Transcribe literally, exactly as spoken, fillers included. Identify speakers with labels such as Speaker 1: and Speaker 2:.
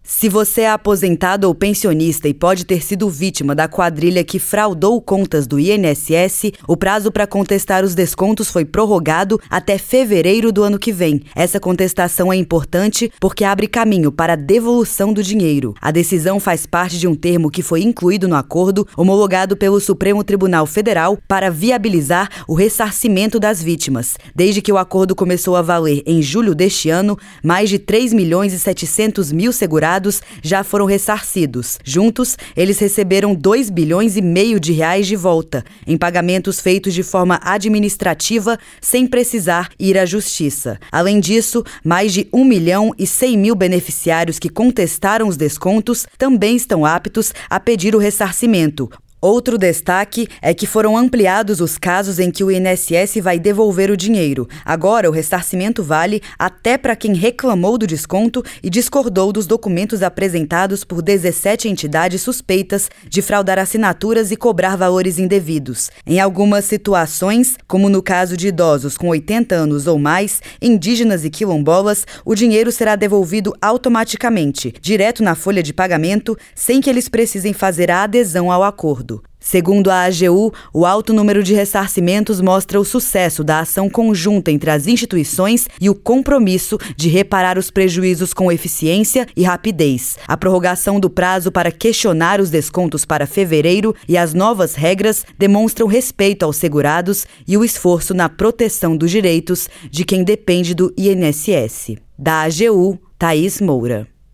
Speaker 1: Se você é aposentado ou pensionista e pode ter sido vítima da quadrilha que fraudou contas do I N S S, o prazo para contestar os descontos foi prorrogado até fevereiro do ano que vem. Essa contestação é importante porque abre caminho para a devolução do dinheiro. A decisão faz parte de um termo que foi incluído no acordo homologado pelo Supremo Tribunal Federal para viabilizar o ressarcimento das vítimas. Desde que o acordo começou a valer em julho deste ano, mais de três milhões e setecentos mil segurados já foram ressarcidos. Juntos, eles receberam dois bilhões e meio de reais de volta, em pagamentos feitos de forma administrativa, sem precisar ir à justiça. Além disso, mais de um milhão e cem mil beneficiários que contestaram os descontos também estão aptos a pedir o ressarcimento. Outro destaque é que foram ampliados os casos em que o I N S S vai devolver o dinheiro. Agora, o ressarcimento vale até para quem reclamou do desconto e discordou dos documentos apresentados por dezessete entidades suspeitas de fraudar assinaturas e cobrar valores indevidos. Em algumas situações, como no caso de idosos com oitenta anos ou mais, indígenas e quilombolas, o dinheiro será devolvido automaticamente, direto na folha de pagamento, sem que eles precisem fazer a adesão ao acordo. Segundo a A G U, o alto número de ressarcimentos mostra o sucesso da ação conjunta entre as instituições e o compromisso de reparar os prejuízos com eficiência e rapidez. A prorrogação do prazo para questionar os descontos para fevereiro e as novas regras demonstram respeito aos segurados e o esforço na proteção dos direitos de quem depende do I N S S. Da A G U, Thaís Moura.